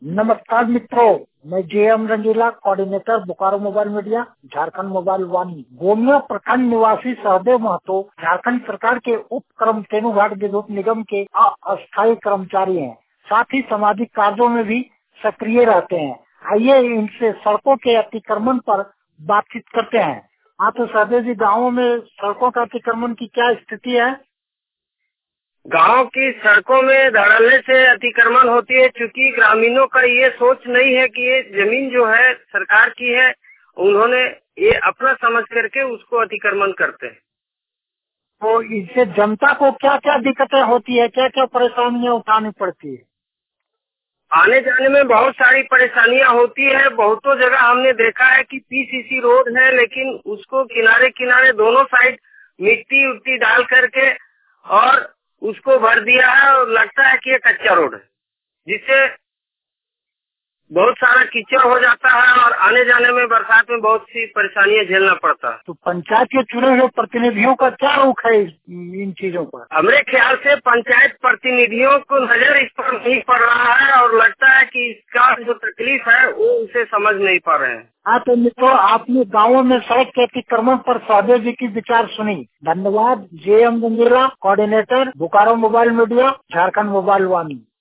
नमस्कार मित्रों, मैं JM Rangila, coordinator Bokaro mobile media, Jharkhand mobile Vaani. Gomia प्रखंड निवासी सहदेव महतो झारखंड सरकार के उप क्रम घाट विद्युत निगम के अस्थायी कर्मचारी हैं। साथ ही सामाजिक कार्यों में भी सक्रिय रहते हैं। आइए इनसे सड़कों के अतिक्रमण पर बातचीत करते हैं। हाँ तो सहदेव जी, गाँवों में सड़कों का अतिक्रमण की क्या स्थिति है? गांव की सड़कों में धड़ल्ले से अतिक्रमण होती है, क्योंकि ग्रामीणों का ये सोच नहीं है कि ये जमीन जो है सरकार की है। उन्होंने ये अपना समझ करके उसको अतिक्रमण करते हैं। तो इससे जनता को क्या क्या दिक्कतें होती है, क्या क्या परेशानियां उठानी पड़ती है? आने जाने में बहुत सारी परेशानियां होती है। बहुतों जगह हमने देखा है कि पीसीसी रोड है, लेकिन उसको किनारे किनारे दोनों साइड मिट्टी उट्टी डाल करके और उसको भर दिया है और लगता है कि ये कच्चा रोड है, जिससे बहुत सारा कीचड़ हो जाता है और आने जाने में बरसात में बहुत सी परेशानियां झेलना पड़ता है। तो पंचायत के चुने हुए प्रतिनिधियों का क्या रुख है इन चीजों पर? हमारे ख्याल से पंचायत प्रतिनिधियों को नजर इस पर नहीं पड़ रहा है और लगता है कि इसका जो तकलीफ है वो उसे समझ नहीं पा रहे हैं। हाँ तो मित्रों, आपने गाँवों में सड़क के अतिक्रमण पर सहदेव जी की विचार सुनी। धन्यवाद। JM Rangila, coordinator Bokaro mobile media, Jharkhand mobile वाणी।